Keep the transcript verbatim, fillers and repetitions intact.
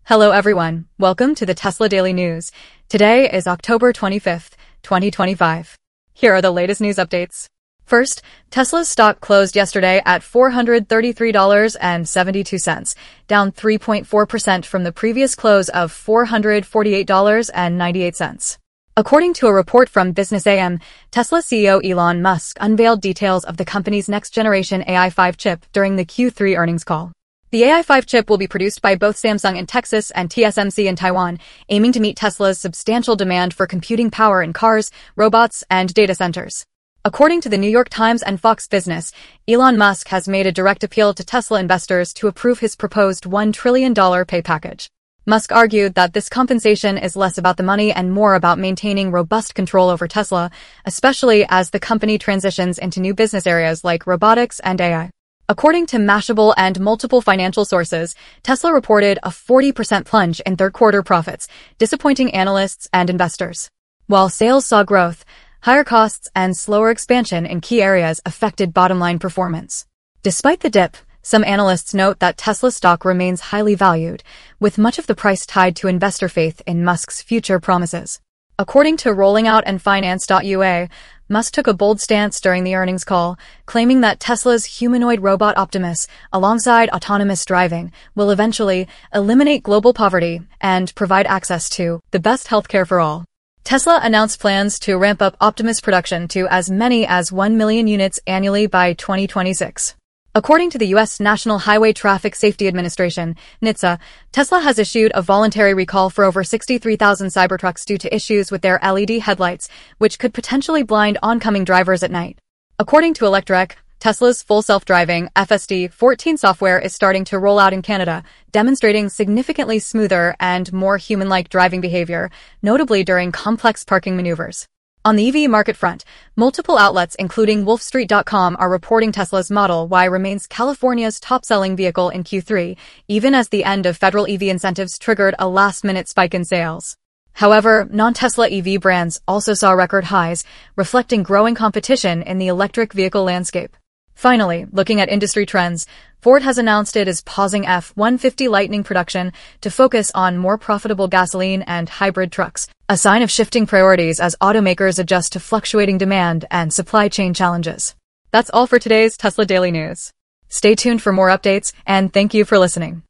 Hello everyone, welcome to the Tesla Daily News. Today is October twenty-fifth, twenty twenty-five. Here are the latest news updates. First, Tesla's stock closed yesterday at four hundred thirty-three dollars and seventy-two cents, down three point four percent from the previous close of four hundred forty-eight dollars and ninety-eight cents. According to a report from Business A M, Tesla C E O Elon Musk unveiled details of the company's next-generation A I five chip during the Q three earnings call. The A I five chip will be produced by both Samsung in Texas and T S M C in Taiwan, aiming to meet Tesla's substantial demand for computing power in cars, robots, and data centers. According to the New York Times and Fox Business, Elon Musk has made a direct appeal to Tesla investors to approve his proposed one trillion dollars pay package. Musk argued that this compensation is less about the money and more about maintaining robust control over Tesla, especially as the company transitions into new business areas like robotics and A I. According to Mashable and multiple financial sources, Tesla reported a forty percent plunge in third-quarter profits, disappointing analysts and investors. While sales saw growth, higher costs and slower expansion in key areas affected bottom-line performance. Despite the dip, some analysts note that Tesla stock remains highly valued, with much of the price tied to investor faith in Musk's future promises. According to Rolling Out and Finance dot U A, Musk took a bold stance during the earnings call, claiming that Tesla's humanoid robot Optimus, alongside autonomous driving, will eventually eliminate global poverty and provide access to the best healthcare for all. Tesla announced plans to ramp up Optimus production to as many as one million units annually by twenty twenty-six. According to the U S National Highway Traffic Safety Administration, N H T S A, Tesla has issued a voluntary recall for over sixty-three thousand Cybertrucks due to issues with their L E D headlights, which could potentially blind oncoming drivers at night. According to Electrek, Tesla's full self-driving F S D fourteen software is starting to roll out in Canada, demonstrating significantly smoother and more human-like driving behavior, notably during complex parking maneuvers. On the E V market front, multiple outlets including Wolf Street dot com are reporting Tesla's Model Y remains California's top-selling vehicle in Q three, even as the end of federal E V incentives triggered a last-minute spike in sales. However, non-Tesla E V brands also saw record highs, reflecting growing competition in the electric vehicle landscape. Finally, looking at industry trends, Ford has announced it is pausing F one fifty Lightning production to focus on more profitable gasoline and hybrid trucks, a sign of shifting priorities as automakers adjust to fluctuating demand and supply chain challenges. That's all for today's Tesla Daily News. Stay tuned for more updates, and thank you for listening.